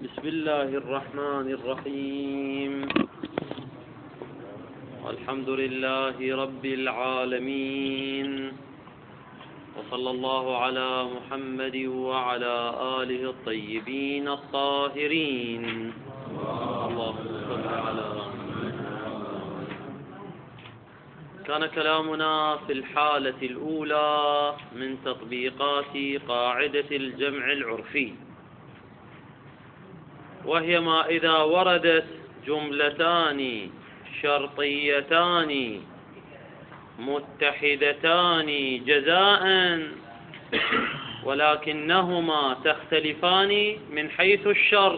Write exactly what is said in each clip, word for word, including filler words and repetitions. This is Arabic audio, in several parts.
بسم الله الرحمن الرحيم. الحمد لله رب العالمين، وصلى الله على محمد وعلى آله الطيبين الطاهرين. اللهم صل على كان كلامنا في الحالة الأولى من تطبيقات قاعدة الجمع العرفي، وهي ما إذا وردت جملتان شرطيتان متحدتان جزاء ولكنهما تختلفان من حيث الشرط،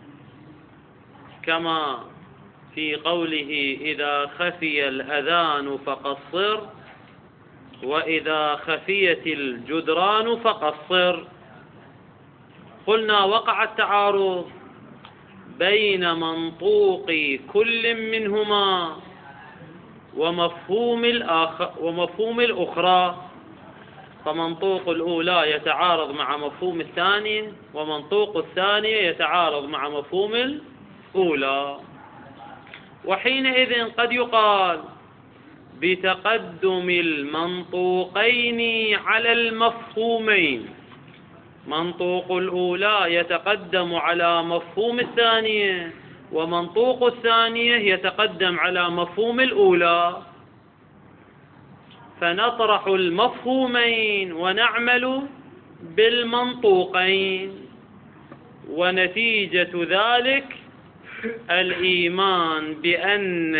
كما في قوله إذا خفي الأذان فقصر، وإذا خفيت الجدران فقصر. قلنا وقع التعارض بين منطوق كل منهما ومفهوم الآخر ومفهوم الأخرى، فمنطوق الأولى يتعارض مع مفهوم الثاني، ومنطوق الثانية يتعارض مع مفهوم الأولى. وحينئذ قد يقال بتقدم المنطوقين على المفهومين، منطوق الأولى يتقدم على مفهوم الثانية، ومنطوق الثانية يتقدم على مفهوم الأولى، فنطرح المفهومين ونعمل بالمنطوقين، ونتيجة ذلك الإيمان بأن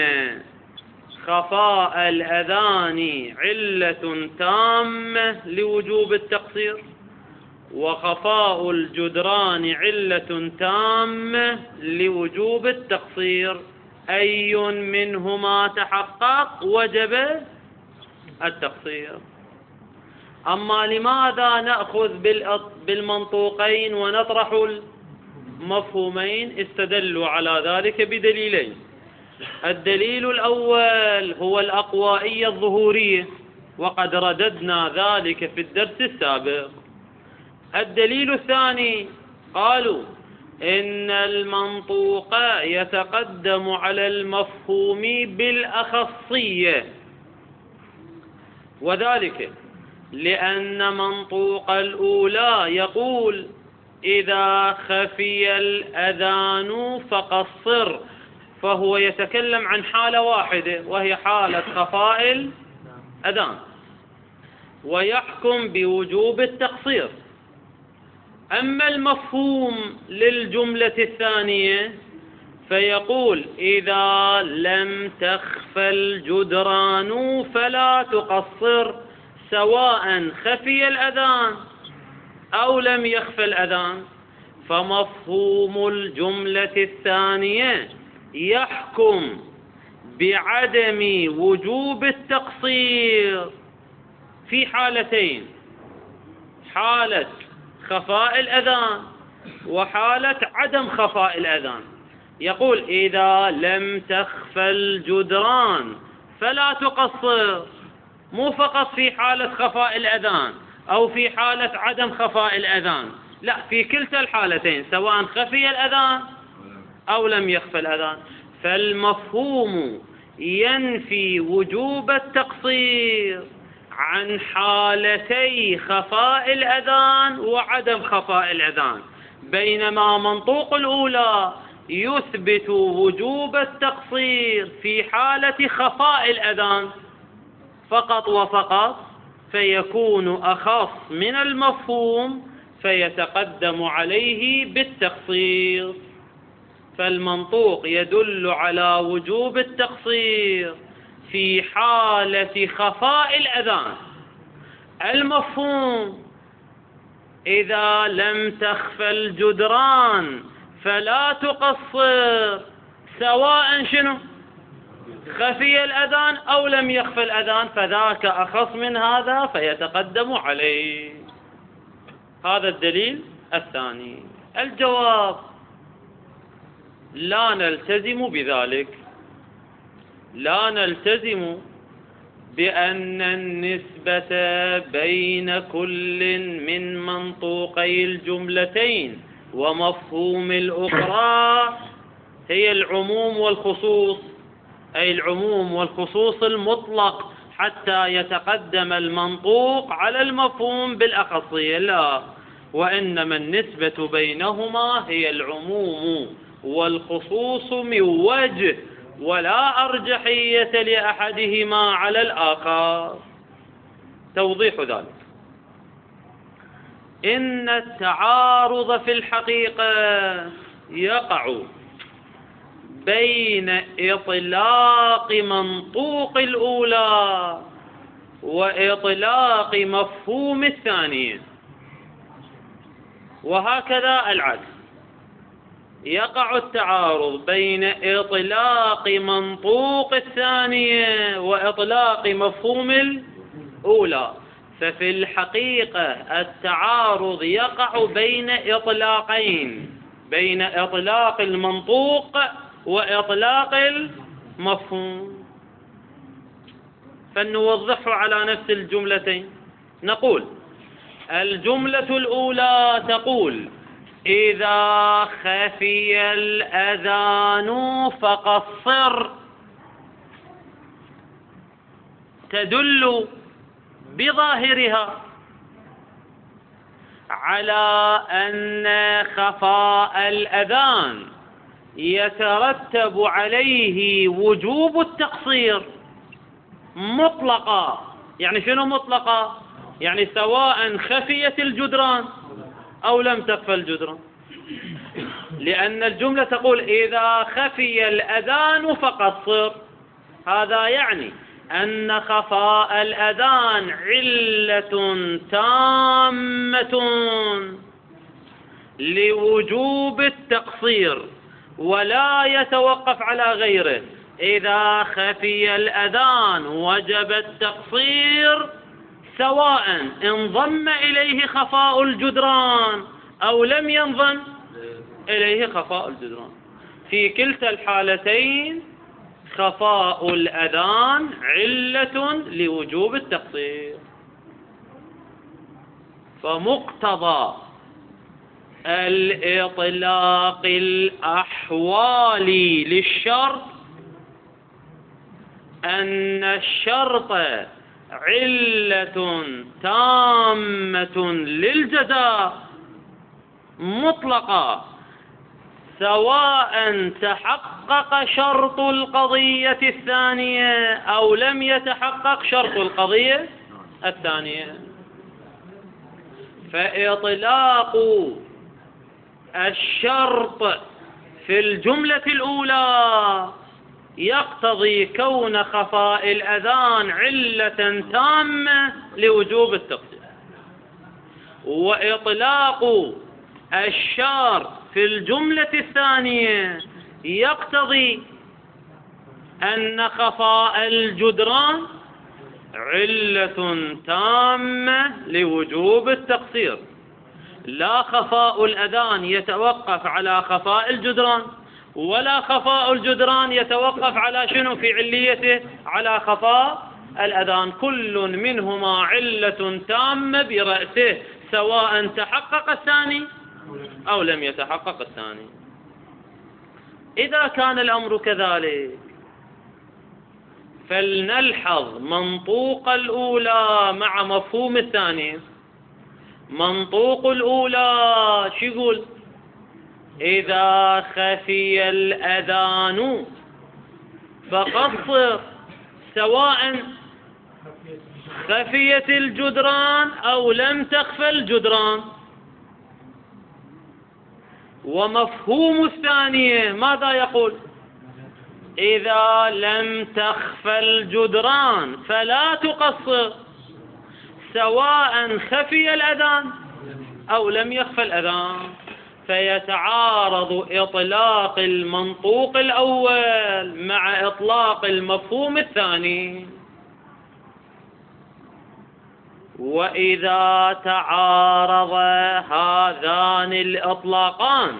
خفاء الأذان علة تامة لوجوب التقصير، وخفاء الجدران علة تامة لوجوب التقصير. أي منهما تحقق وجب التقصير. أما لماذا نأخذ بالمنطوقين ونطرح المفهومين؟ استدلوا على ذلك بدليلين. الدليل الأول هو الأقوائية الظهورية، وقد رددنا ذلك في الدرس السابق. الدليل الثاني قالوا إن المنطوق يتقدم على المفهوم بالأخصية، وذلك لأن منطوق الأولى يقول إذا خفي الأذان فقصر، فهو يتكلم عن حالة واحدة وهي حالة خفاء الأذان، ويحكم بوجوب التقصير. أما المفهوم للجملة الثانية فيقول إذا لم تخف الجدران فلا تقصر، سواء خفي الأذان أو لم يخف الأذان. فمفهوم الجملة الثانية يحكم بعدم وجوب التقصير في حالتين: حالة خفاء الأذان وحالة عدم خفاء الأذان. يقول إذا لم تخف الجدران فلا تقصر، مو فقط في حالة خفاء الأذان أو في حالة عدم خفاء الأذان، لا، في كلتا الحالتين سواء خفي الأذان أو لم يخف الأذان. فالمفهوم ينفي وجوب التقصير عن حالتي خفاء الأذان وعدم خفاء الأذان، بينما منطوق الأولى يثبت وجوب التقصير في حالة خفاء الأذان فقط وفقط، فيكون أخص من المفهوم فيتقدم عليه بالتقصير. فالمنطوق يدل على وجوب التقصير في حالة خفاء الأذان. المفهوم إذا لم تخف الجدران فلا تقصر، سواء شنو خفي الأذان أو لم يخف الأذان، فذاك أخص من هذا فيتقدم عليه. هذا الدليل الثاني. الجواب: لا نلتزم بذلك، لا نلتزم بأن النسبة بين كل من منطوقي الجملتين ومفهوم الأخرى هي العموم والخصوص، أي العموم والخصوص المطلق، حتى يتقدم المنطوق على المفهوم بالأخصية. لا، وإنما النسبة بينهما هي العموم والخصوص من وجه، ولا أرجحية لأحدهما على الآخر. توضيح ذلك: إن التعارض في الحقيقة يقع بين إطلاق منطوق الأولى وإطلاق مفهوم الثانية، وهكذا العكس. يقع التعارض بين إطلاق منطوق الثانية وإطلاق مفهوم الأولى، ففي الحقيقة التعارض يقع بين إطلاقين، بين إطلاق المنطوق وإطلاق المفهوم. فلنوضحه على نفس الجملتين. نقول: الجملة الأولى تقول: إذا خفي الأذان فقصر، تدل بظاهرها على أن خفاء الأذان يترتب عليه وجوب التقصير مطلقا. يعني شنو مطلقا؟ يعني سواء خفيت الجدران أو لم تخفى الجدران، لأن الجملة تقول: إذا خفي الأذان فقصر. هذا يعني أن خفاء الأذان علة تامة لوجوب التقصير، ولا يتوقف على غيره. إذا خفي الأذان وجب التقصير، سواء انضم إليه خفاء الجدران أو لم ينضم إليه خفاء الجدران. في كلتا الحالتين خفاء الأذان علة لوجوب التقصير. فمقتضى الإطلاق الأحوالي للشرط أن الشرط علة تامة للجزاء مطلقة، سواء تحقق شرط القضية الثانية أو لم يتحقق شرط القضية الثانية. فإطلاق الشرط في الجملة الأولى يقتضي كون خفاء الأذان علة تامة لوجوب التقصير، وإطلاق الشرط في الجملة الثانية يقتضي أن خفاء الجدران علة تامة لوجوب التقصير. لا خفاء الأذان يتوقف على خفاء الجدران، ولا خفاء الجدران يتوقف على شنو في عليته؟ على خفاء الأذان. كل منهما علة تامة برأسه، سواء تحقق الثاني أو لم يتحقق الثاني. إذا كان الأمر كذلك فلنلحظ منطوق الأولى مع مفهوم الثاني. منطوق الأولى شو يقول؟ إذا خفي الأذان فقصر، سواء خفيت الجدران أو لم تخفى الجدران. ومفهوم الثانية ماذا يقول؟ إذا لم تخفى الجدران فلا تقصر، سواء خفي الأذان أو لم يخفى الأذان. فيتعارض إطلاق المنطوق الأول مع إطلاق المفهوم الثاني. وإذا تعارض هذان الإطلاقان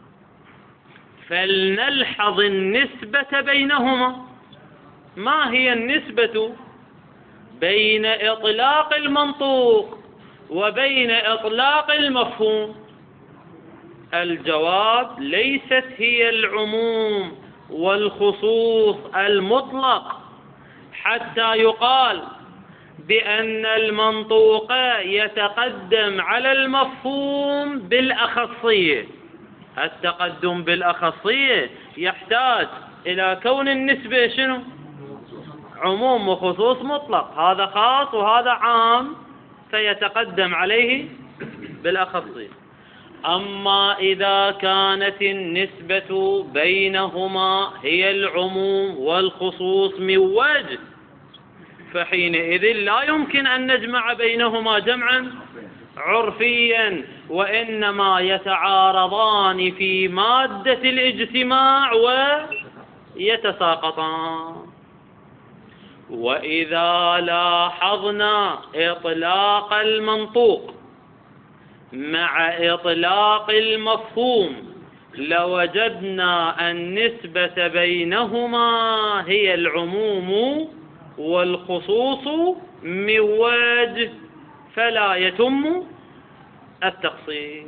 فلنلحظ النسبة بينهما. ما هي النسبة بين إطلاق المنطوق وبين إطلاق المفهوم؟ الجواب: ليست هي العموم والخصوص المطلق حتى يقال بأن المنطوق يتقدم على المفهوم بالأخصية. التقدم بالأخصية يحتاج إلى كون النسبة شنو؟ عموم وخصوص مطلق، هذا خاص وهذا عام، فيتقدم عليه بالأخصية. أما إذا كانت النسبة بينهما هي العموم والخصوص من وجه، فحينئذ لا يمكن أن نجمع بينهما جمعا عرفيا، وإنما يتعارضان في مادة الاجتماع ويتساقطان. وإذا لاحظنا إطلاق المنطوق مع إطلاق المفهوم لوجدنا النسبة بينهما هي العموم والخصوص من وجه، فلا يتم التقصير.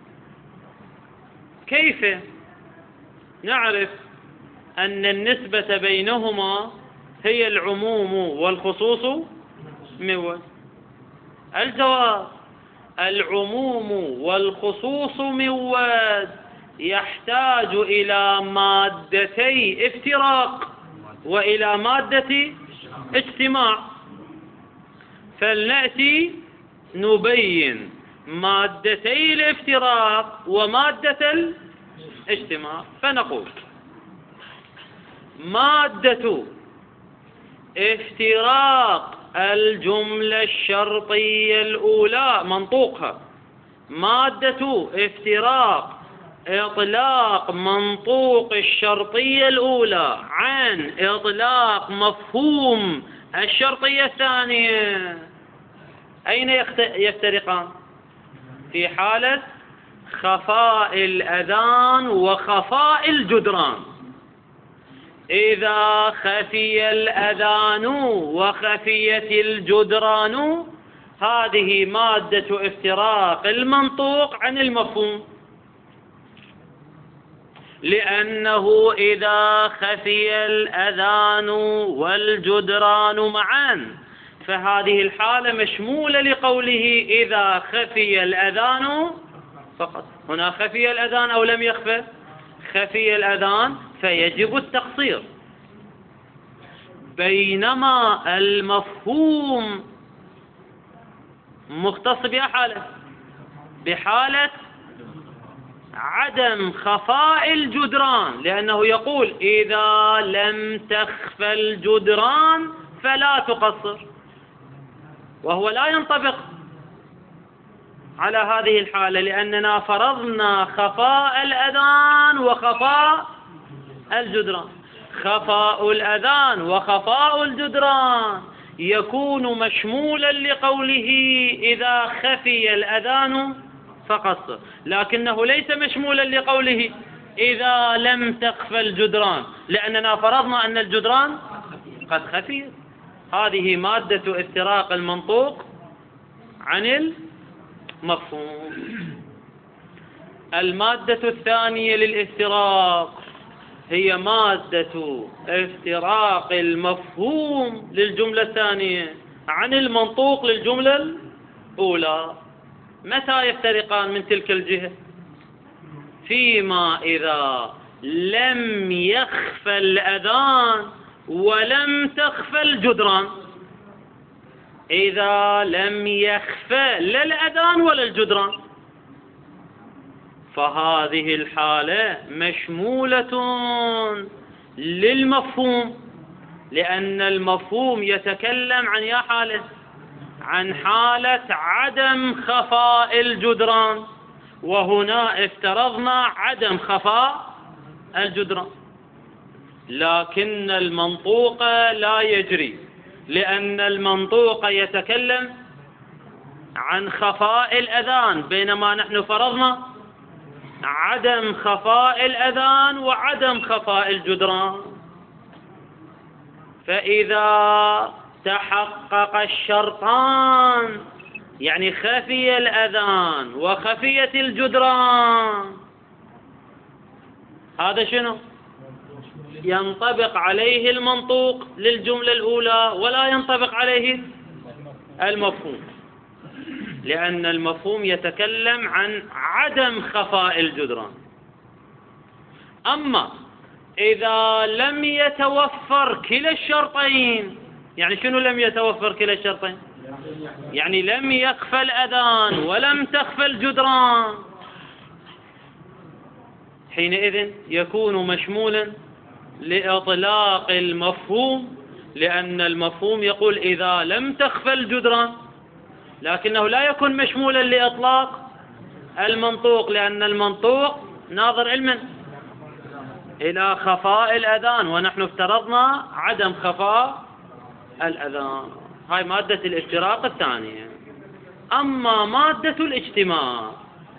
كيف نعرف أن النسبة بينهما هي العموم والخصوص من وجه؟ الجواب: العموم والخصوص من وجه يحتاج إلى مادتي افتراق وإلى مادة اجتماع. فلنأتي نبين مادتي الافتراق ومادة الاجتماع. فنقول: مادة افتراق الجملة الشرطية الأولى منطوقها، مادة افتراق إطلاق منطوق الشرطية الأولى عن إطلاق مفهوم الشرطية الثانية. أين يفترقان؟ في حالة خفاء الأذان وخفاء الجدران. إذا خفي الأذان وخفيت الجدران هذه مادة افتراق المنطوق عن المفهوم، لأنه إذا خفي الأذان والجدران معا فهذه الحالة مشمولة لقوله إذا خفي الأذان فقط. هنا خفي الأذان أو لم يخفى؟ خفي الأذان، فيجب التقصير. بينما المفهوم مختص بحالة بحالة عدم خفاء الجدران، لأنه يقول إذا لم تخفى الجدران فلا تقصر، وهو لا ينطبق على هذه الحالة، لأننا فرضنا خفاء الأذان وخفاء الجدران. خفاء الأذان وخفاء الجدران يكون مشمولا لقوله إذا خفي الأذان فقصر، لكنه ليس مشمولا لقوله إذا لم تخفى الجدران، لأننا فرضنا أن الجدران قد خفي. هذه مادة افتراق المنطوق عن المفهوم. المادة الثانية للافتراق هي مادة افتراق المفهوم للجملة الثانية عن المنطوق للجملة الأولى. متى يفترقان من تلك الجهة؟ فيما إذا لم يخفى الأذان ولم تخفى الجدران. إذا لم يخفى لا الأذان ولا الجدران فهذه الحالة مشمولة للمفهوم، لأن المفهوم يتكلم عن يا حالة عن حالة عدم خفاء الجدران، وهنا افترضنا عدم خفاء الجدران. لكن المنطوق لا يجري، لأن المنطوق يتكلم عن خفاء الأذان، بينما نحن فرضنا عدم خفاء الأذان وعدم خفاء الجدران. فإذا تحقق الشرطان، يعني خفي الأذان وخفيت الجدران، هذا شنو؟ ينطبق عليه المنطوق للجملة الأولى ولا ينطبق عليه المفهوم، لأن المفهوم يتكلم عن عدم خفاء الجدران. أما إذا لم يتوفر كلا الشرطين، يعني شنو لم يتوفر كلا الشرطين؟ يعني لم يخفى الأذان ولم تخفى الجدران، حينئذ يكون مشمولا لإطلاق المفهوم، لأن المفهوم يقول إذا لم تخفى الجدران، لكنه لا يكون مشمولا لإطلاق المنطوق، لأن المنطوق ناظر علما إلى خفاء الأذان، ونحن افترضنا عدم خفاء الأذان. هاي مادة الافتراق الثانية. أما مادة الاجتماع،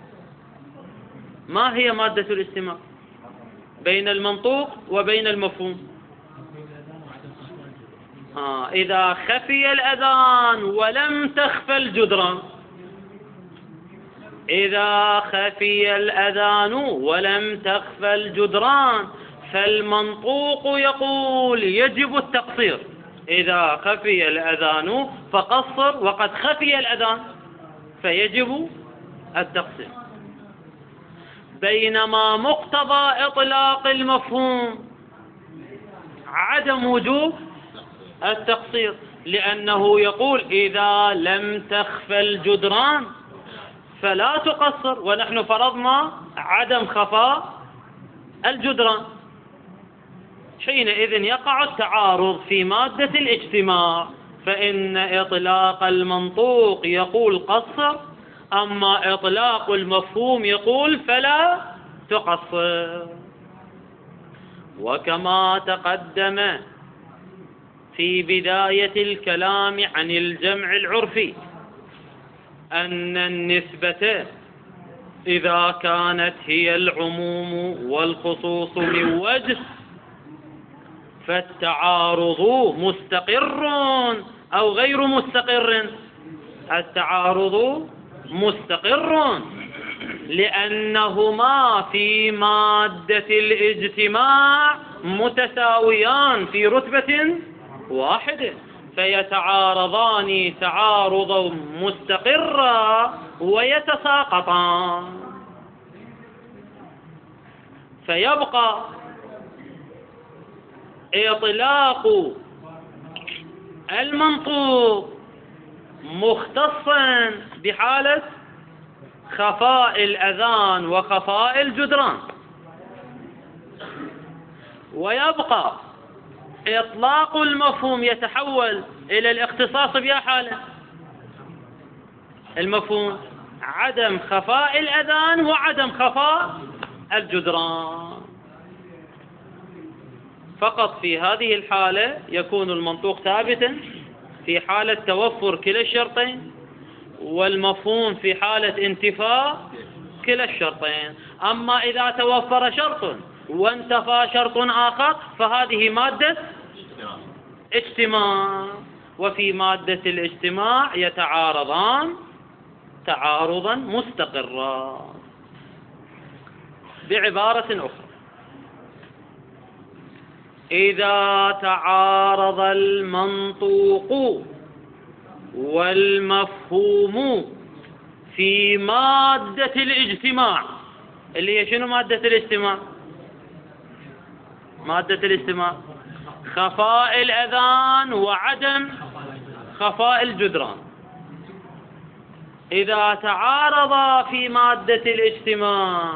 ما هي مادة الاجتماع بين المنطوق وبين المفهوم؟ آه إذا خفي الأذان ولم تخفى الجدران، إذا خفي الأذان ولم تخفى الجدران فالمنطوق يقول يجب التقصير. إذا خفي الأذان فقصر، وقد خفي الأذان فيجب التقصير. بينما مقتضى إطلاق المفهوم عدم وجوب التقصير، لأنه يقول إذا لم تخفى الجدران فلا تقصر، ونحن فرضنا عدم خفاء الجدران. حينئذ يقع التعارض في مادة الاجتماع، فإن إطلاق المنطوق يقول قصر، أما إطلاق المفهوم يقول فلا تقصر. وكما تقدم في بداية الكلام عن الجمع العرفي أن النسبة إذا كانت هي العموم والخصوص من وجه فالتعارض مستقر أو غير مستقر. التعارض مستقر لأنهما في مادة الاجتماع متساويان في رتبة واحدة، فيتعارضان تعارضا مستقرا ويتساقطان. فيبقى إطلاق المنطوق مختصا بحالة خفاء الأذان وخفاء الجدران، ويبقى إطلاق المفهوم يتحول إلى الاختصاص بها حالة المفهوم عدم خفاء الأذان وعدم خفاء الجدران. فقط في هذه الحالة يكون المنطوق ثابتا في حالة توفر كلا الشرطين، والمفهوم في حالة انتفاء كلا الشرطين. أما إذا توفر شرط وانتفى شرط آخر فهذه مادة اجتماع، وفي مادة الاجتماع يتعارضان تعارضا مستقرا. بعبارة أخرى، إذا تعارض المنطوق والمفهوم في مادة الاجتماع، اللي هي شنو مادة الاجتماع؟ مادة الاجتماع خفاء الأذان وعدم خفاء الجدران. إذا تعارض في مادة الاجتماع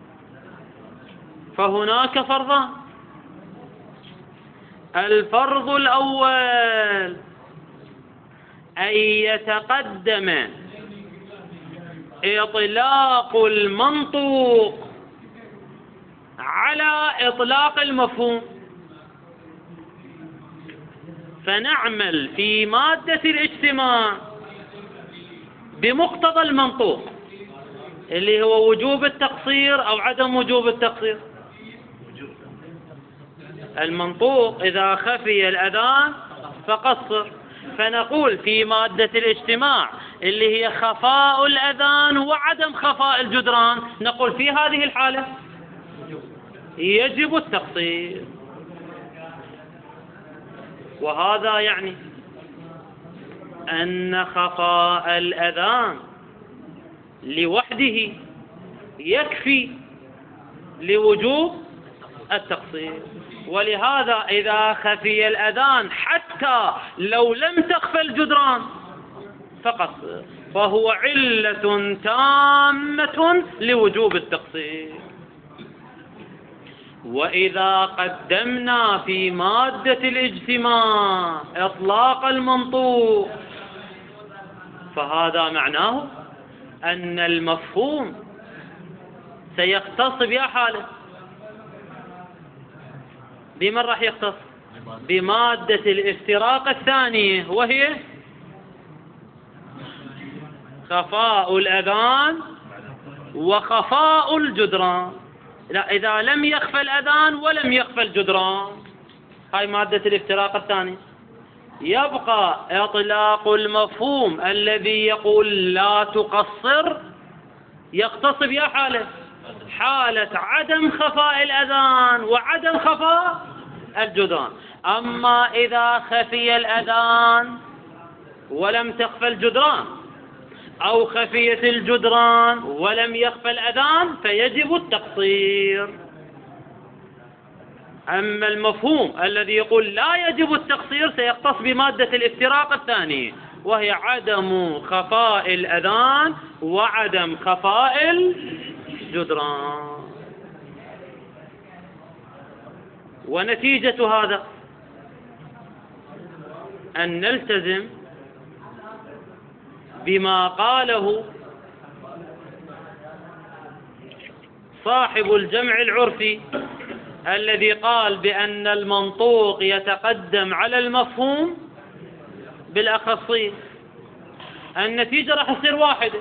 فهناك فرضان. الفرض الأول أن يتقدم إطلاق المنطوق على إطلاق المفهوم، فنعمل في مادة الاجتماع بمقتضى المنطوق اللي هو وجوب التقصير أو عدم وجوب التقصير. المنطوق إذا خفي الأذان فقصر، فنقول في مادة الاجتماع اللي هي خفاء الأذان وعدم خفاء الجدران، نقول في هذه الحالة يجب التقصير. وهذا يعني أن خفاء الأذان لوحده يكفي لوجوب التقصير. ولهذا إذا خفي الأذان حتى لو لم تخفى الجدران فقط فهو علة تامة لوجوب التقصير. وإذا قدمنا في مادة الاجتماع إطلاق المنطوق فهذا معناه أن المفهوم سيختص بأي حالة؟ بمن راح يختص؟ بمادة الافتراق الثانية، وهي خفاء الأذان وخفاء الجدران. لا، إذا لم يخفى الأذان ولم يخفى الجدران، هاي مادة الافتراق الثانية، يبقى إطلاق المفهوم الذي يقول لا تقصر يختص بأي حالة؟ حالة عدم خفاء الأذان وعدم خفاء الجدران. أما إذا خفي الأذان ولم تخفى الجدران، أو خفيت الجدران ولم يخفى الأذان، فيجب التقصير. أما المفهوم الذي يقول لا يجب التقصير سيختص بمادة الافتراق الثانية، وهي عدم خفاء الأذان وعدم خفاء الجدران. ونتيجة هذا أن نلتزم بما قاله صاحب الجمع العرفي الذي قال بأن المنطوق يتقدم على المفهوم بالأخصية. النتيجة راح تصير واحدة،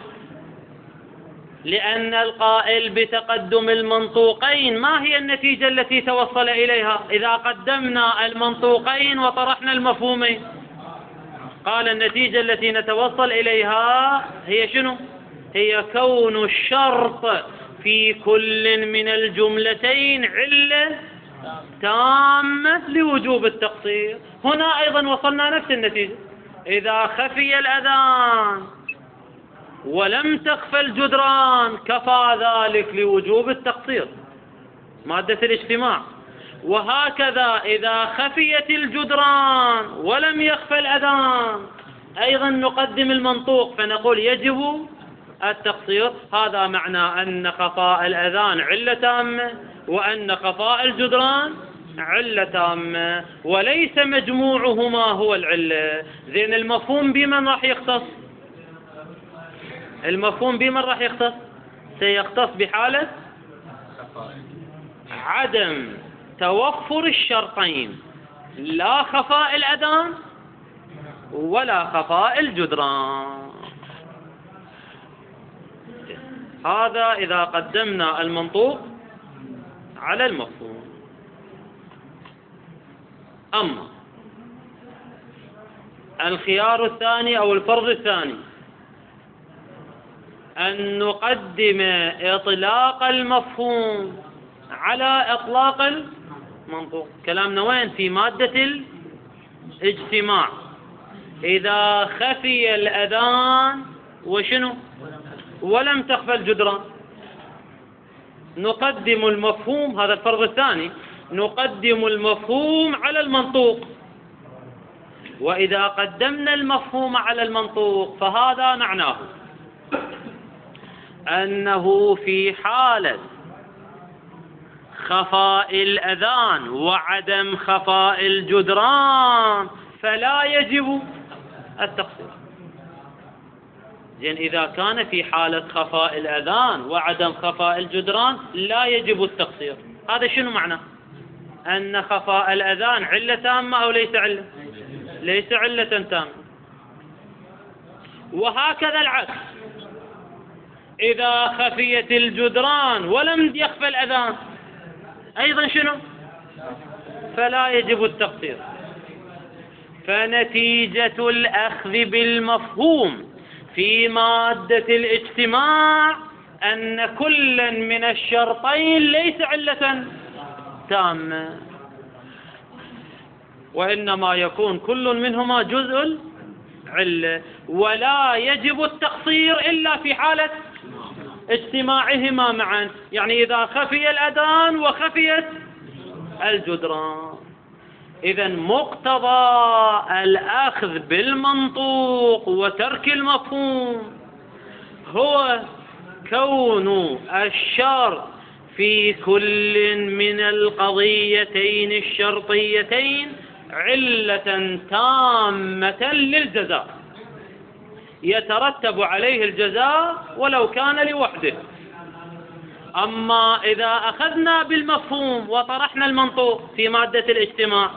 لأن القائل بتقدم المنطوقين ما هي النتيجة التي توصل إليها إذا قدمنا المنطوقين وطرحنا المفهومين؟ قال النتيجة التي نتوصل إليها هي شنو؟ هي كون الشرط في كل من الجملتين علة تامة لوجوب التقصير. هنا أيضا وصلنا نفس النتيجة، إذا خفي الأذان ولم تخفى الجدران كفى ذلك لوجوب التقصير، مادة الاجتماع. وهكذا إذا خفيت الجدران ولم يخفى الأذان أيضا نقدم المنطوق فنقول يجب التقصير. هذا معنى أن خفاء الأذان علة تامة وأن خفاء الجدران علة تامة، وليس مجموعهما هو العلة. زين، المفهوم بمن راح يختص؟ المفهوم بمن راح يختص؟ سيختص بحالة عدم توفر الشرطين، لا خفاء الأذان ولا خفاء الجدران. هذا إذا قدمنا المنطوق على المفهوم. أما الخيار الثاني أو الفرض الثاني أن نقدم إطلاق المفهوم على إطلاق المنطوق. كلامنا وين؟ في مادة الاجتماع. إذا خفي الأذان وشنو؟ ولم تخفى الجدران، نقدم المفهوم، هذا الفرض الثاني، نقدم المفهوم على المنطوق. وإذا قدمنا المفهوم على المنطوق فهذا معناه أنه في حالة خفاء الأذان وعدم خفاء الجدران فلا يجب التقصير. زين، إذا كان في حالة خفاء الأذان وعدم خفاء الجدران لا يجب التقصير، هذا شنو معناه؟ أن خفاء الأذان علة تامة أو ليس علة؟ ليس علة تامة. وهكذا العكس، إذا خفيت الجدران ولم يخفى الأذان أيضا شنو؟ فلا يجب التقصير. فنتيجة الأخذ بالمفهوم في مادة الاجتماع أن كلا من الشرطين ليس علة تامة، وإنما يكون كل منهما جزء العلة، ولا يجب التقصير إلا في حالة اجتماعهما معا، يعني إذا خفي الأذان وخفيت الجدران. إذن مقتضى الأخذ بالمنطوق وترك المفهوم هو كون الشرط في كل من القضيتين الشرطيتين علة تامة للجزاء يترتب عليه الجزاء ولو كان لوحده. أما إذا أخذنا بالمفهوم وطرحنا المنطوق في مادة الاجتماع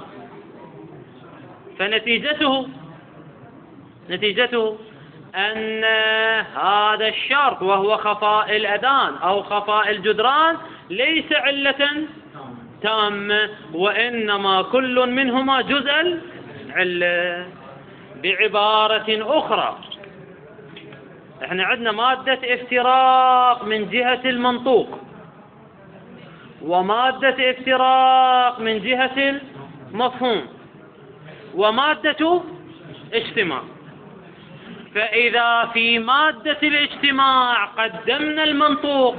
فنتيجته نتيجته أن هذا الشرط وهو خفاء الأذان أو خفاء الجدران ليس علة تامة، وإنما كل منهما جزء العلة. بعبارة أخرى، احنا عندنا مادة افتراق من جهة المنطوق ومادة افتراق من جهة المفهوم ومادة اجتماع. فإذا في مادة الاجتماع قدمنا المنطوق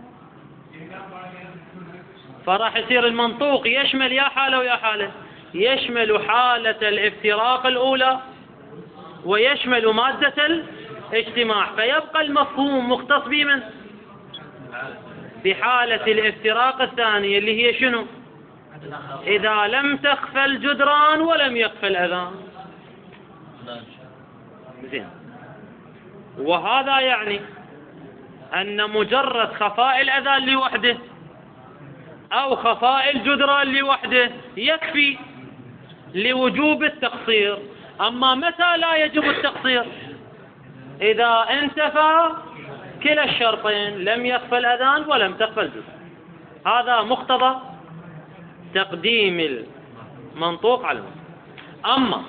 فراح يصير المنطوق يشمل يا حالة ويا حالة، يشمل حالة الافتراق الأولى ويشمل مادة الاجتماع، فيبقى المفهوم مختص بمن؟ بحالة الافتراق الثانية اللي هي شنو؟ إذا لم تخفى الجدران ولم يخفى الأذان. زين. وهذا يعني أن مجرد خفاء الأذان لوحده أو خفاء الجدران لوحده يكفي لوجوب التقصير. أما متى لا يجب التقصير؟ إذا انتفى كلا الشرطين، لم يخفى الأذان ولم تخفى الجدران. هذا مقتضى تقديم المنطوق على المفهوم. أما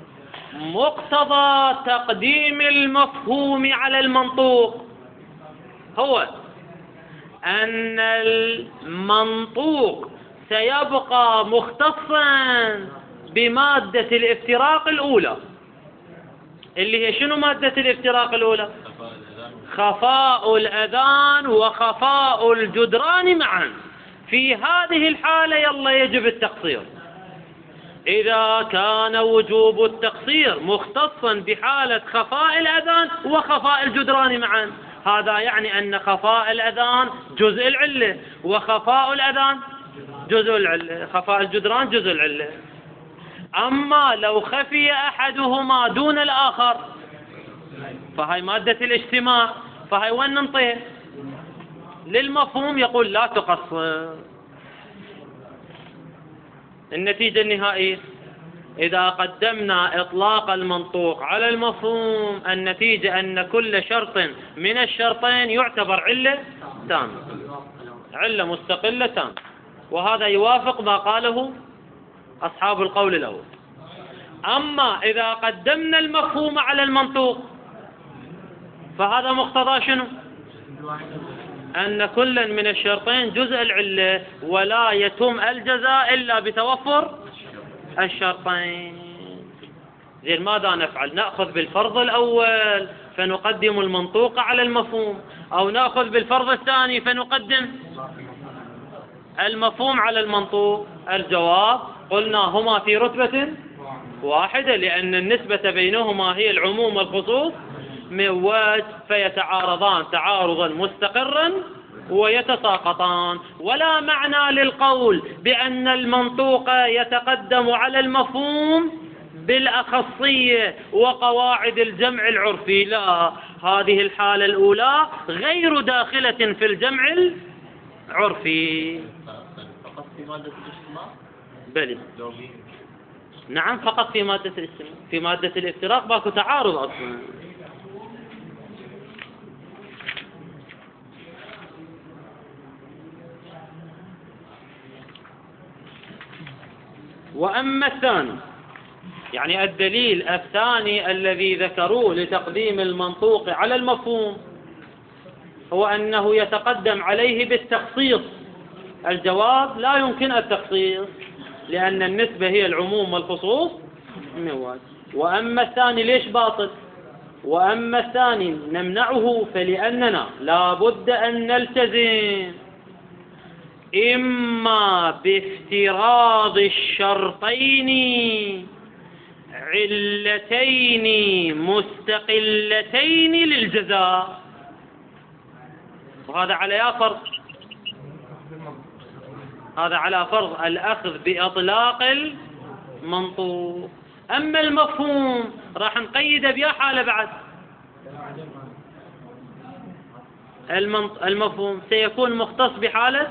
مقتضى تقديم المفهوم على المنطوق هو أن المنطوق سيبقى مختصا بمادة الافتراق الأولى، اللي هي شنو مادة الافتراق الأولى؟ خفاء الأذان وخفاء الجدران معا. في هذه الحالة يلا يجب التقصير. إذا كان وجوب التقصير مختصا بحالة خفاء الأذان وخفاء الجدران معا، هذا يعني أن خفاء الأذان جزء العلة وخفاء الأذان جزء العلة، خفاء الجدران جزء العلة. أما لو خفي أحدهما دون الآخر فهي مادة الاجتماع، فهي وين ننطيه؟ للمفهوم يقول لا تقصر. النتيجة النهائية إذا قدمنا إطلاق المنطوق على المفهوم النتيجة أن كل شرط من الشرطين يعتبر علة تامة، علة مستقلة تامة، وهذا يوافق ما قاله أصحاب القول الأول. أما إذا قدمنا المفهوم على المنطوق فهذا مقتضى شنو؟ أن كل من الشرطين جزء العلة ولا يتم الجزاء إلا بتوفر الشرطين. زين، ماذا نفعل؟ نأخذ بالفرض الأول فنقدم المنطوق على المفهوم، أو نأخذ بالفرض الثاني فنقدم المفهوم على المنطوق؟ الجواب قلنا هما في رتبة واحدة، لأن النسبة بينهما هي العموم والخصوص من وجه، فيتعارضان تعارضا مستقرا ويتساقطان. ولا معنى للقول بأن المنطوق يتقدم على المفهوم بالأخصية وقواعد الجمع العرفي، لا، هذه الحالة الأولى غير داخلة في الجمع العرفي. فقط في مادة الاجتماع؟ بلى، نعم، فقط في مادة الاجتماع. في مادة الافتراق باكو تعارض أصلا. وأما الثاني، يعني الدليل الثاني الذي ذكروه لتقديم المنطوق على المفهوم، هو أنه يتقدم عليه بالتخصيص الجواب لا يمكن التخصيص، لأن النسبة هي العموم والخصوص من واحد. وأما الثاني ليش باطل؟ وأما الثاني نمنعه فلأننا لا بد أن نلتزم إما بافتراض الشرطين علتين مستقلتين للجزاء، وهذا على يا فرض، هذا على فرض الأخذ بإطلاق المنطوق. أما المفهوم راح نقيده بيا حالة بعد. المفهوم سيكون مختص بحالة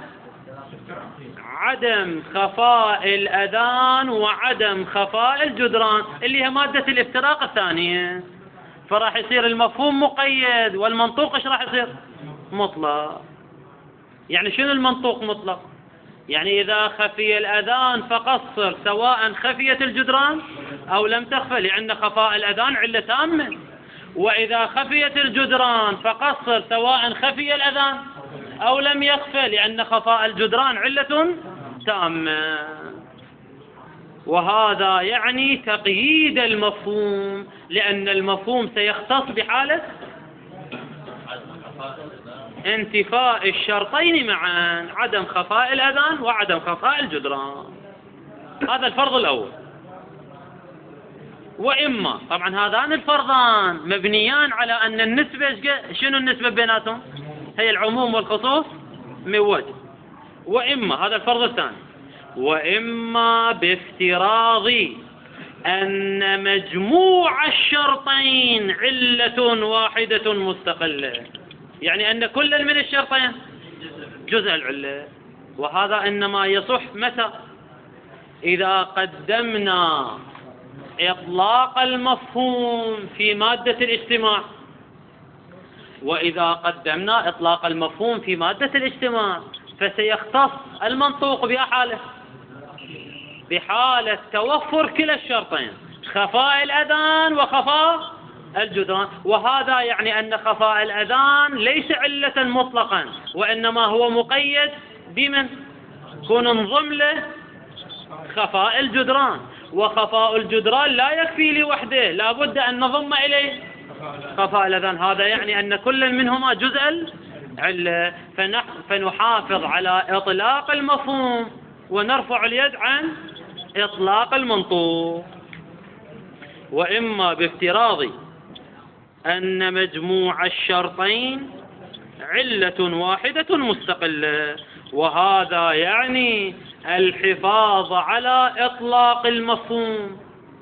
عدم خفاء الأذان وعدم خفاء الجدران، اللي هي مادة الافتراق الثانية، فراح يصير المفهوم مقيد والمنطوق ايش راح يصير؟ مطلق. يعني شنو المنطوق مطلق؟ يعني إذا خفي الأذان فقصر سواء خفيت الجدران أو لم تخفى، لأن خفاء الأذان علة تامة. وإذا خفيت الجدران فقصر سواء خفي الأذان أو لم يخفى، لأن خفاء الجدران علة تامة. وهذا يعني تقييد المفهوم، لأن المفهوم سيختص بحالة انتفاء الشرطين معا، عدم خفاء الأذان وعدم خفاء الجدران. هذا الفرض الأول. وإما طبعا هذان الفرضان مبنيان على أن النسبة، شنو النسبة بيناتهم؟ هي العموم والخصوص من وجه. وإما هذا الفرض الثاني، وإما بافتراض أن مجموع الشرطين علة واحدة مستقلة، يعني أن كل من الشرطين جزء العلة. وهذا إنما يصح متى؟ إذا قدمنا إطلاق المفهوم في مادة الاجتماع، وإذا قدمنا إطلاق المفهوم في مادة الاجتماع فسيختص المنطوق بحالة بحالة توفر كلا الشرطين، خفاء الأذان وخفاء الجدران. وهذا يعني أن خفاء الأذان ليس علة مطلقا، وإنما هو مقيد بمن؟ كون انضم له خفاء الجدران، وخفاء الجدران لا يكفي لوحده، لا بد أن نضم إليه خفاء الأذان. هذا يعني أن كل منهما جزء العلة، فنحافظ على إطلاق المفهوم ونرفع اليد عن إطلاق المنطوق. وإما بافتراض أن مجموع الشرطين علة واحدة مستقلة، وهذا يعني الحفاظ على إطلاق المفهوم،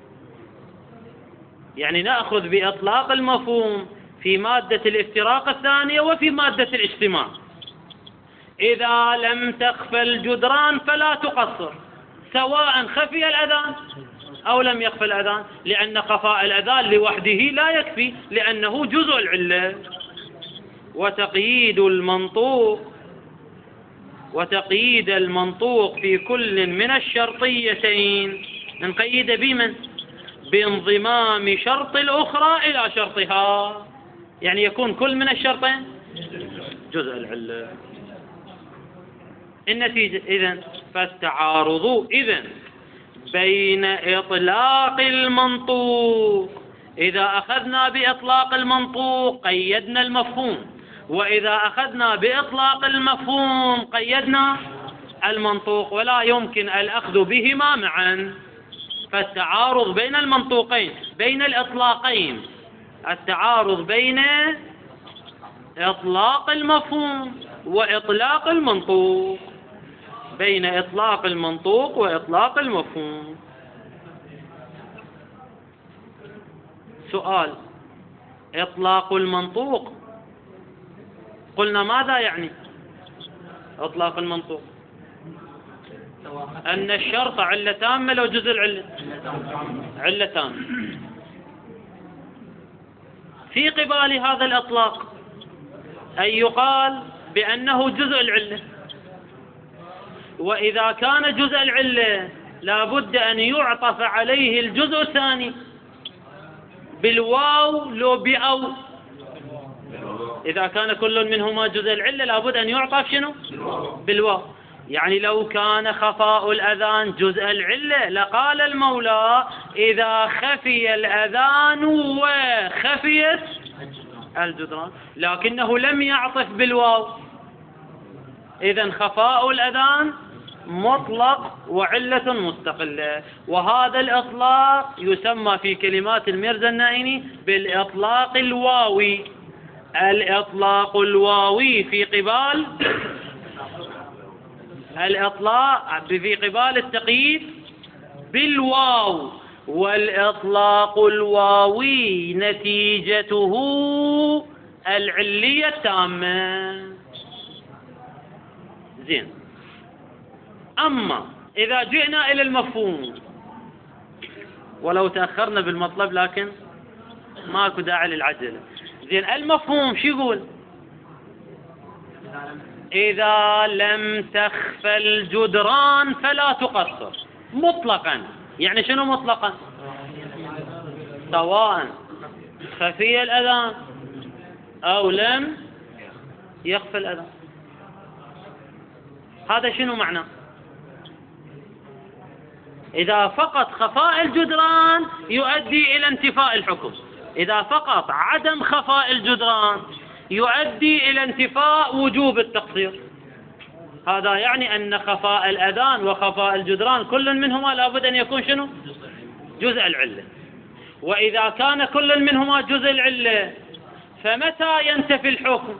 يعني نأخذ بإطلاق المفهوم في مادة الافتراق الثانية وفي مادة الاجتماع. إذا لم تخفى الجدران فلا تقصر سواء خفي الأذان أو لم يخفى الأذان، لأن خفاء الأذان لوحده لا يكفي، لأنه جزء العلة. وتقييد المنطوق وتقييد المنطوق في كل من الشرطيتين نقيد بمن؟ بانضمام شرط الأخرى إلى شرطها، يعني يكون كل من الشرطين جزء العلة. النتيجة إذن فالتعارض إذن بين إطلاق المنطوق، إذا أخذنا بإطلاق المنطوق قيدنا المفهوم، وإذا أخذنا بإطلاق المفهوم قيدنا المنطوق، ولا يمكن الأخذ بهما معا. فالتعارض بين المنطوقين، بين الإطلاقين، التعارض بين إطلاق المفهوم وإطلاق المنطوق، بين إطلاق المنطوق وإطلاق المفهوم. سؤال: إطلاق المنطوق قلنا ماذا يعني؟ إطلاق المنطوق أن الشرط علة تامة لو جزء العلة علة تامة. في قبال هذا الإطلاق أن يقال بأنه جزء العلة، وإذا كان جزء العلة لا بد أن يعطف عليه الجزء الثاني بالواو لو بأو. إذا كان كل منهما جزء العلة لا بد أن يعطف شنو؟ بالواو. يعني لو كان خفاء الأذان جزء العلة لقال المولى إذا خفي الأذان وخفيت الجدران، لكنه لم يعطف بالواو. إذن خفاء الأذان مطلق وعلة مستقلة، وهذا الإطلاق يسمى في كلمات الميرزا النائني بالإطلاق الواوي. الإطلاق الواوي في قبال الإطلاق في قبال التقييد بالواو، والإطلاق الواوي نتيجته العلية التامة. زين. أما إذا جئنا إلى المفهوم، ولو تأخرنا بالمطلب لكن ماكو داعي للعجلة. زين، المفهوم شو يقول؟ إذا لم تخف الجدران فلا تقصر مطلقا. يعني شنو مطلقا؟ سواء خفي الأذان أو لم يخف الأذان. هذا شنو معناه؟ إذا فقط خفاء الجدران يؤدي إلى انتفاء الحكم، إذا فقط عدم خفاء الجدران يؤدي إلى انتفاء وجوب التقصير. هذا يعني أن خفاء الأذان وخفاء الجدران كل منهما لابد أن يكون شنو؟ جزء العلة. وإذا كان كل منهما جزء العلة فمتى ينتفي الحكم؟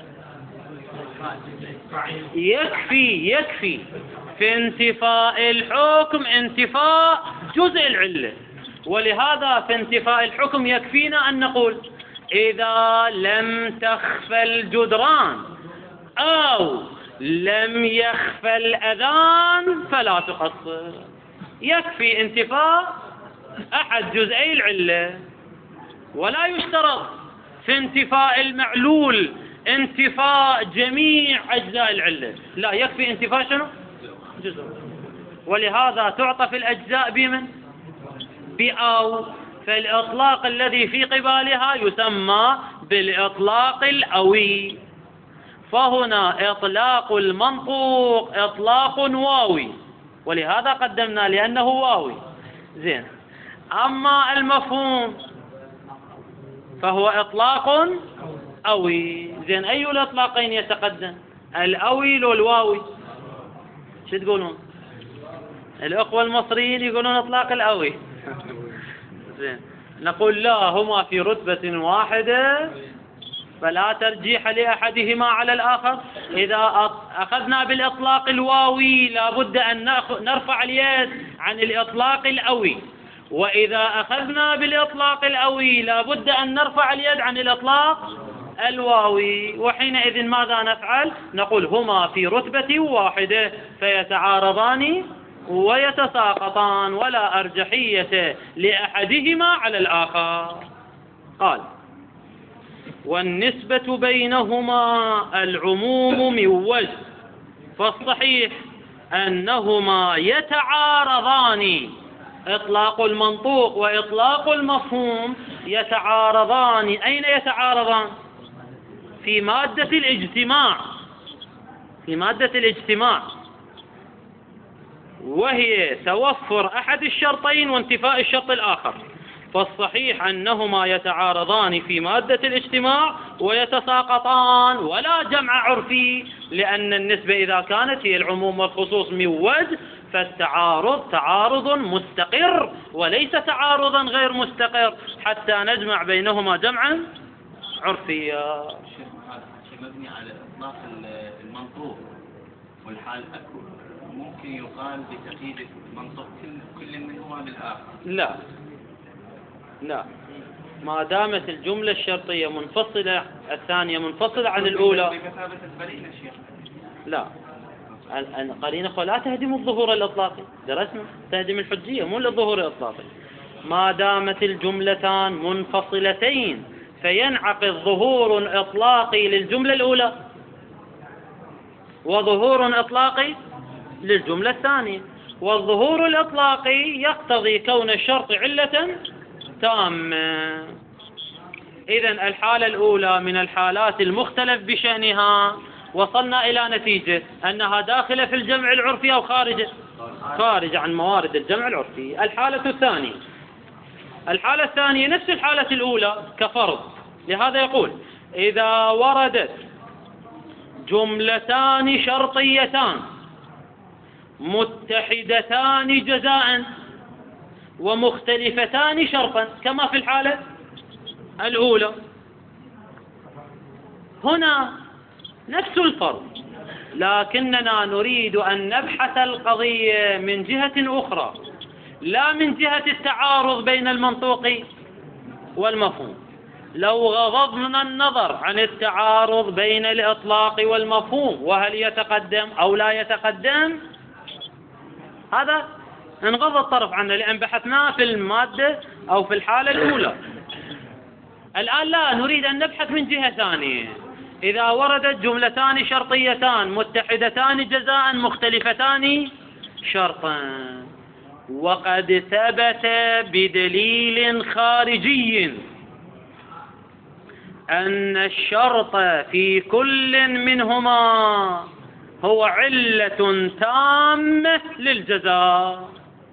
يكفي يكفي في انتفاء الحكم انتفاء جزء العلة. ولهذا في انتفاء الحكم يكفينا أن نقول إذا لم تخف الجدران أو لم يخف الأذان فلا تقصر. يكفي انتفاء أحد جزئي العلة، ولا يشترط في انتفاء المعلول انتفاء جميع أجزاء العلة، لا، يكفي انتفاء شنو؟ جزء. ولهذا تعطف الأجزاء بمن؟ بأو. فالإطلاق الذي في قبالها يسمى بالإطلاق الأوي. فهنا إطلاق المنطوق إطلاق واوي، ولهذا قدمنا لأنه واوي. زين. أما المفهوم فهو إطلاق أوي. زين، أي الإطلاقين يتقدم؟ الأوي لو الواوي؟ شو تقولون؟ الأخوة المصريين يقولون إطلاق الأوي. زين، نقول لا، هما في رتبة واحدة فلا ترجيح لأحدهما على الآخر. إذا أخذنا بالإطلاق الواوي لابد أن نرفع اليد عن الإطلاق الأوي، وإذا أخذنا بالإطلاق الأوي لابد أن نرفع اليد عن الإطلاق الواوي. وحينئذ ماذا نفعل؟ نقول هما في رتبة واحدة فيتعارضان ويتساقطان ولا أرجحية لأحدهما على الآخر. قال: والنسبة بينهما العموم من وجه، فالصحيح أنهما يتعارضان. إطلاق المنطوق وإطلاق المفهوم يتعارضان. أين يتعارضان؟ في مادة الاجتماع، في مادة الاجتماع، وهي توفر أحد الشرطين وانتفاء الشرط الآخر. فالصحيح أنهما يتعارضان في مادة الاجتماع ويتساقطان ولا جمع عرفي، لأن النسبة إذا كانت هي العموم والخصوص من وجه فالتعارض تعارض مستقر وليس تعارضا غير مستقر حتى نجمع بينهما جمعا عرفيا. مبني على إطلاق المنطوق والحال أكو، ممكن يقال بتقييد منطق كل منهما بالآخر؟ لا لا، ما دامت الجملة الشرطية منفصلة، الثانية منفصلة عن الأولى. بمثابة القرينة شيخ. لا، القرينة لا تهدم الظهور الإطلاقي، درسنا تهدم الحجية مو الظهور الإطلاقي. ما دامت الجملتان منفصلتين فينعقد ظهور إطلاقي للجملة الأولى وظهور إطلاقي للجملة الثانية، والظهور الإطلاقي يقتضي كون الشرط علة تامة. إذن الحالة الأولى من الحالات المختلف بشأنها وصلنا إلى نتيجة أنها داخلة في الجمع العرفي أو خارجة خارج عن موارد الجمع العرفي. الحالة الثانية الحالة الثانية نفس الحالة الأولى كفرض. لهذا يقول إذا وردت جملتان شرطيتان متحدتان جزاء ومختلفتان شرطا كما في الحالة الأولى، هنا نفس الفرض، لكننا نريد أن نبحث القضية من جهة أخرى، لا من جهة التعارض بين المنطوق والمفهوم. لو غضضنا النظر عن التعارض بين الإطلاق والمفهوم وهل يتقدم أو لا يتقدم، هذا انغض الطرف عنه لأن بحثناه في المادة أو في الحالة الأولى. الآن لا، نريد أن نبحث من جهة ثانية. إذا وردت جملتان شرطيتان متحدتان جزاء مختلفتان شرطا وقد ثبت بدليل خارجي أن الشرط في كل منهما هو علة تامة للجزاء.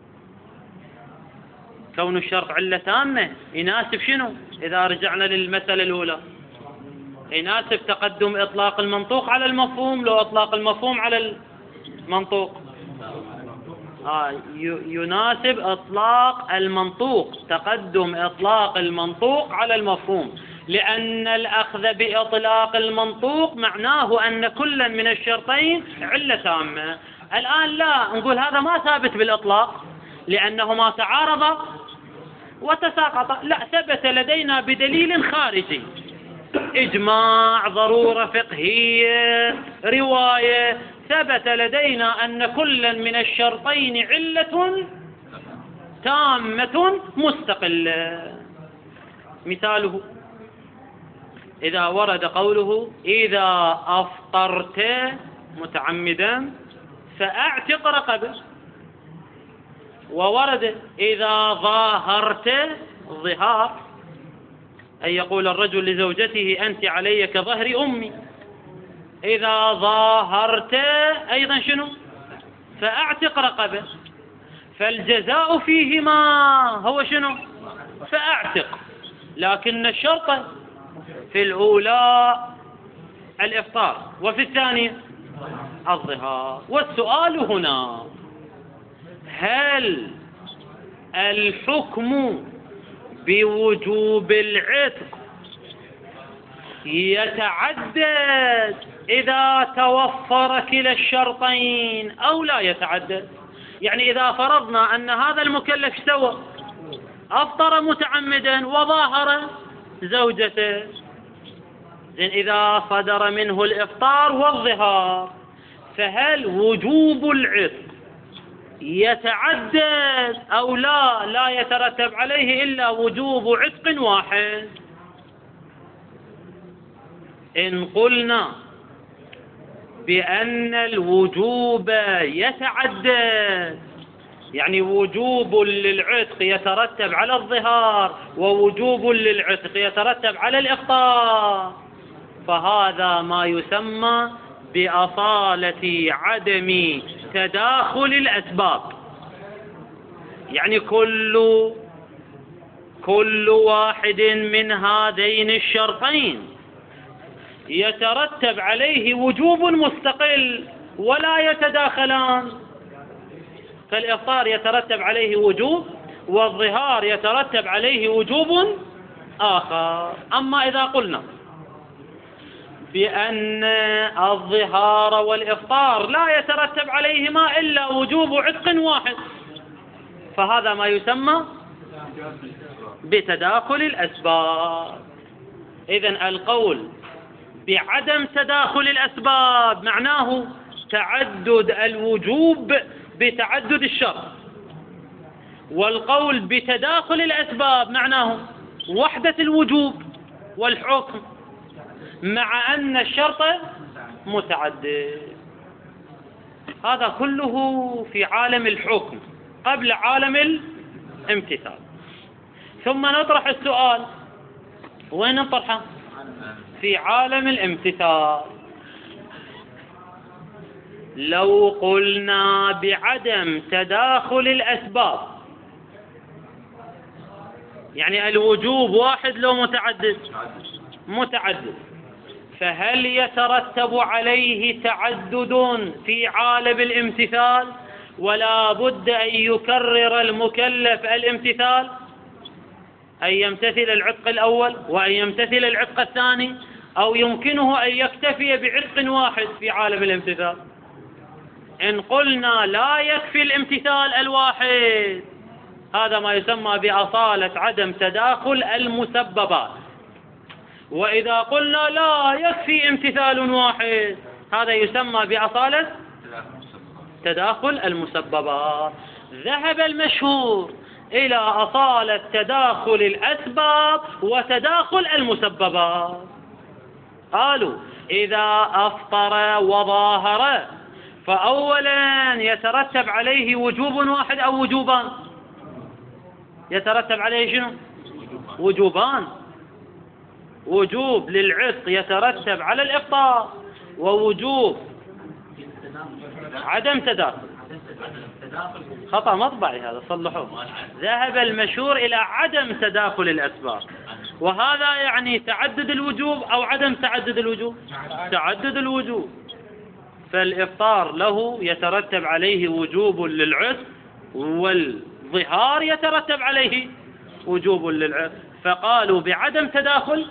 كون الشرط علة تامة يناسب شنو؟ إذا رجعنا للمسألة الأولى يناسب تقدم إطلاق المنطوق على المفهوم لو إطلاق المفهوم على المنطوق. آه يناسب إطلاق المنطوق تقدم إطلاق المنطوق على المفهوم، لأن الأخذ بإطلاق المنطوق معناه أن كلا من الشرطين علة تامة. الآن لا نقول هذا ما ثابت بالإطلاق لأنهما تعارضا وتساقطا، لا، ثبت لدينا بدليل خارجي، إجماع، ضرورة فقهية، رواية، ثبت لدينا أن كلا من الشرطين علة تامة مستقلة. مثاله إذا ورد قوله إذا أفطرت متعمدا فأعتق رقبة، وورد إذا ظاهرت الظهار أن يقول الرجل لزوجته أنت علي كظهر أمي، إذا ظاهرت أيضا شنو؟ فأعتق رقبة. فالجزاء فيهما هو شنو؟ فأعتق، لكن الشرط في الأولى الإفطار وفي الثانية الظهار. والسؤال هنا هل الحكم بوجوب العتق يتعدد إذا توفر كلا الشرطين أو لا يتعدد؟ يعني إذا فرضنا أن هذا المكلف سوى أفطر متعمدا وظاهر زوجته، زين إذا صدر منه الإفطار والظهار فهل وجوب العتق يتعدد أو لا لا يترتب عليه إلا وجوب عتق واحد؟ إن قلنا بأن الوجوب يتعدد، يعني وجوب للعتق يترتب على الظهار ووجوب للعتق يترتب على الإفطار، فهذا ما يسمى بأصالة عدم تداخل الأسباب. يعني كل كل واحد من هذين الشرطين يترتب عليه وجوب مستقل ولا يتداخلان. فالإفطار يترتب عليه وجوب والظهار يترتب عليه وجوب آخر. أما إذا قلنا بأن الظهار والإفطار لا يترتب عليهما إلا وجوب عتق واحد، فهذا ما يسمى بتداخل الأسباب. إذن القول بعدم تداخل الأسباب معناه تعدد الوجوب بتعدد الشرط، والقول بتداخل الأسباب معناه وحدة الوجوب والحكم مع أن الشرط متعدد. هذا كله في عالم الحكم قبل عالم الامتثال. ثم نطرح السؤال، وين نطرحه؟ في عالم الامتثال. لو قلنا بعدم تداخل الأسباب، يعني الوجوب واحد لو متعدد؟ متعدد. فهل يترتب عليه تعدد في عالم الامتثال ولا بد أن يكرر المكلف الامتثال، أن يمتثل العتق الأول وأن يمتثل العتق الثاني، أو يمكنه أن يكتفي بعتق واحد في عالم الامتثال؟ إن قلنا لا يكفي الامتثال الواحد، هذا ما يسمى بأصالة عدم تداخل المسببات. وإذا قلنا لا يكفي امتثال واحد، هذا يسمى بأصالة تداخل المسببات. ذهب المشهور إلى أصالة تداخل الأسباب وتداخل المسببات. قالوا إذا أفطر وظاهر فأولا يترتب عليه وجوب واحد أو وجوبان؟ يترتب عليه شنو؟ وجوبان. وجوب للعتق يترتب على الإفطار، ووجوب عدم تداخل. خطأ مطبعي هذا، صلحوه. ذهب المشهور إلى عدم تداخل الأسباب، وهذا يعني تعدد الوجوب أو عدم تعدد الوجوب؟ تعدد الوجوب. فالإفطار له يترتب عليه وجوب للعتق، والظهار يترتب عليه وجوب للعتق، فقالوا بعدم تداخل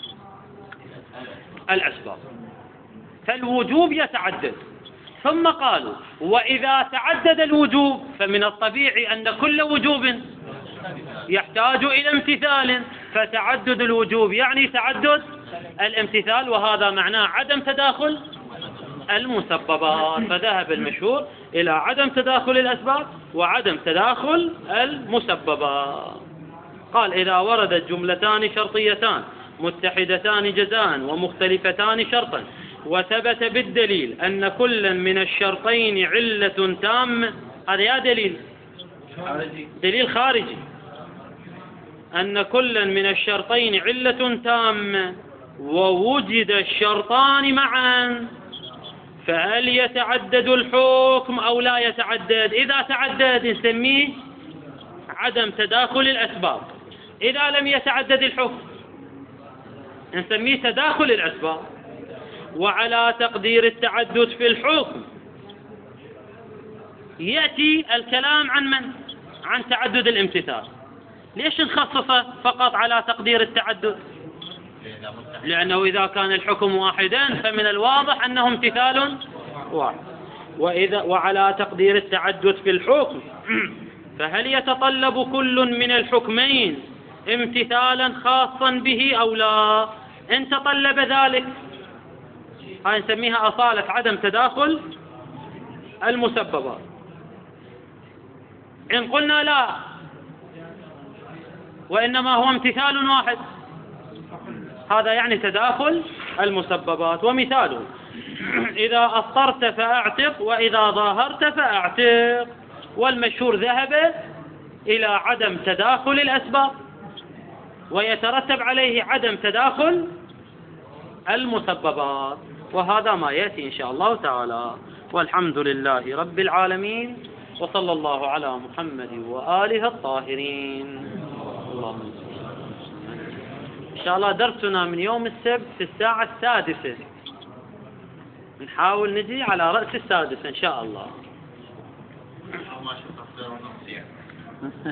الأسباب. فالوجوب يتعدد. ثم قالوا وإذا تعدد الوجوب فمن الطبيعي أن كل وجوب يحتاج إلى امتثال، فتعدد الوجوب يعني تعدد الامتثال، وهذا معناه عدم تداخل المسببات. فذهب المشهور إلى عدم تداخل الأسباب وعدم تداخل المسببات. قال إذا وردت جملتان شرطيتان متحدتان جزاء ومختلفتان شرطا وثبت بالدليل أن كلا من الشرطين علة تامة، هذا يا دليل دليل خارجي، أن كلا من الشرطين علة تامة ووجد الشرطان معا، فهل يتعدد الحكم أو لا يتعدد؟ إذا تعدد نسميه عدم تداخل الأسباب، إذا لم يتعدد الحكم نسميه تداخل الأسباب. وعلى تقدير التعدد في الحكم يأتي الكلام عن من؟ عن تعدد الامتثال. ليش نخصصه فقط على تقدير التعدد؟ لأنه إذا كان الحكم واحدا فمن الواضح أنه امتثال واحد. وإذا وعلى تقدير التعدد في الحكم فهل يتطلب كل من الحكمين امتثالا خاصا به أو لا؟ إن تطلب ذلك هاي نسميها أصالة عدم تداخل المسببات. إن قلنا لا وإنما هو امتثال واحد، هذا يعني تداخل المسببات. ومثاله إذا أفطرت فأعتق وإذا ظاهرت فأعتق. والمشهور ذهب إلى عدم تداخل الأسباب ويترتب عليه عدم تداخل المسببات، وهذا ما يأتي إن شاء الله تعالى. والحمد لله رب العالمين، وصلى الله على محمد وآله الطاهرين. اللهم إن شاء الله درسنا من يوم السبت في الساعة السادسة، نحاول نجي على رأس السادسة إن شاء الله.